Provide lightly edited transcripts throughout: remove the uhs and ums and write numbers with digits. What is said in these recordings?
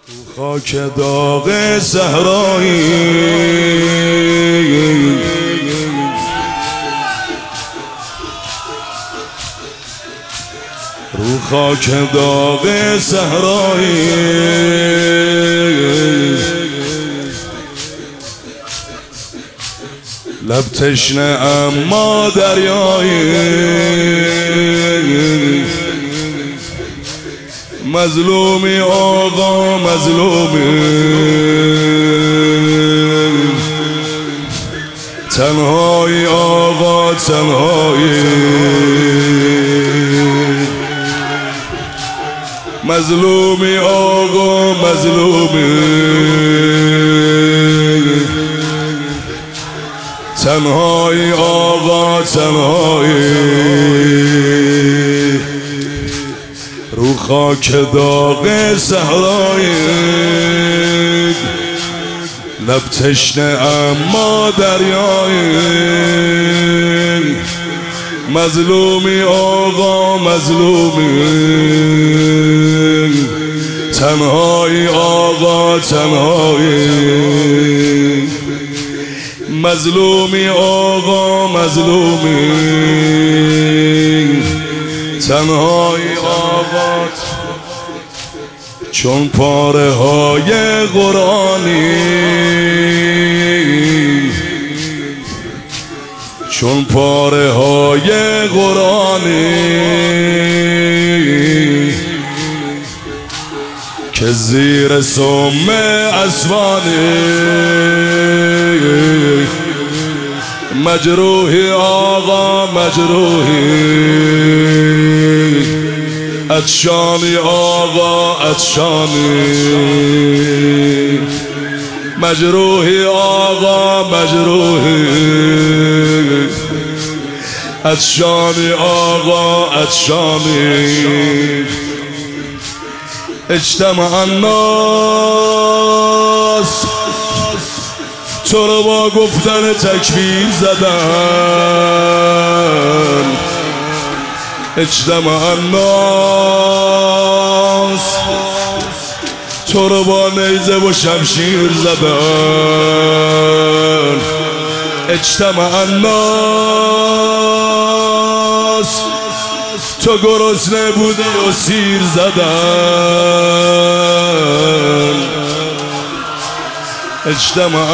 خاک داغ صحرایی رو خاک داغ صحرایی لب تشنه اما دریایی مظلومی آقا مظلومی تنهایی آقا تنهایی مظلومی آقا مظلومی تنهایی آقا تنهایی رو خاک داغ صحرایی لب تشنه اما دریایی مظلومی آقا مظلومی تنهایی آقا تنهایی مظلومی آقا مظلومی تنهایی آقا چون پاره های قرآنی چون پاره های قرآنی که زیر سم اسوانی مجروحی آقا مجروحی عطشانی آقا عطشانی مجروحی آقا مجروحی عطشانی آقا عطشانی اجتماع الناس تو رو با گفتن تکبیر زدن اجتماع الناس تو رو با نیزه و شمشیر زدن اجتماع الناس تو گرسنه بودی و سیر زدن اجتماع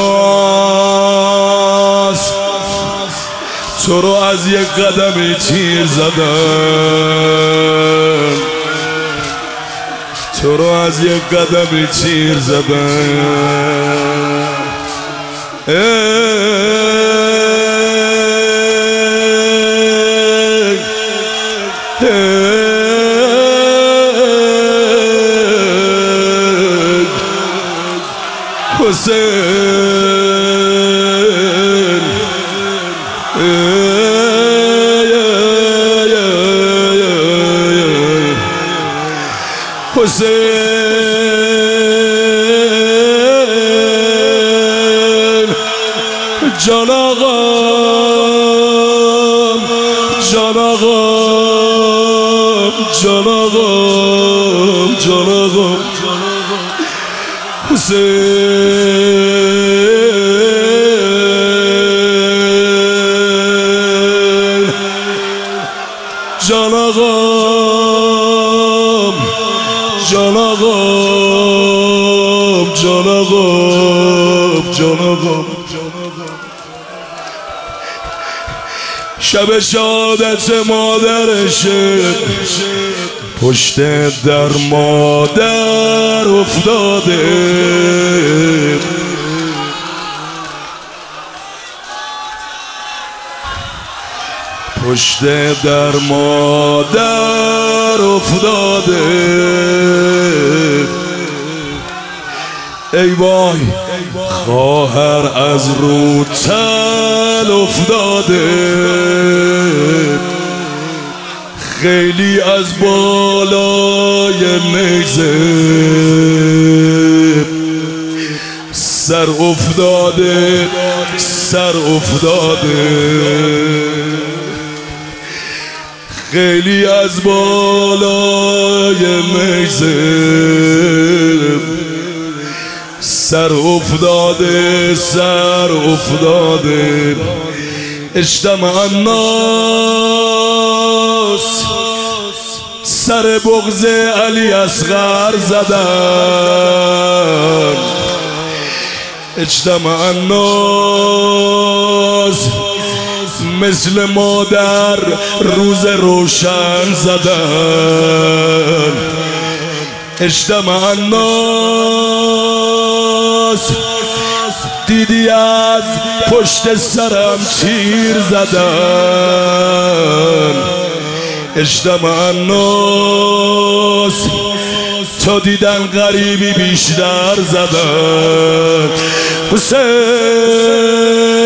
الناس تو رو از یک قدمی تیر زدن تو رو از یک قدمی تیر زدن حسین حسین جان آقام جان آقام جان آقام جان آقام حسین جان آقام جان آقام جان آقام جان آقام شب شهادت مادرشه پشت در مادر افتاده پشت در مادر افتاده ای وای خواهر از رو تل افتاده خیلی از بالای نیزه سر افتاده سر افتاده خیلی از بالای نیزه سر افتاده سر افتاده. اجتمع الناس سر بغض علی اصغر زدن. اجتمع الناس مثل مادر روز روشن زدن. اجتمع الناس دیدی از پشت سرم تیر زدن. اجتمع الناس تا دیدن غریبی بیشتر زدن. حسین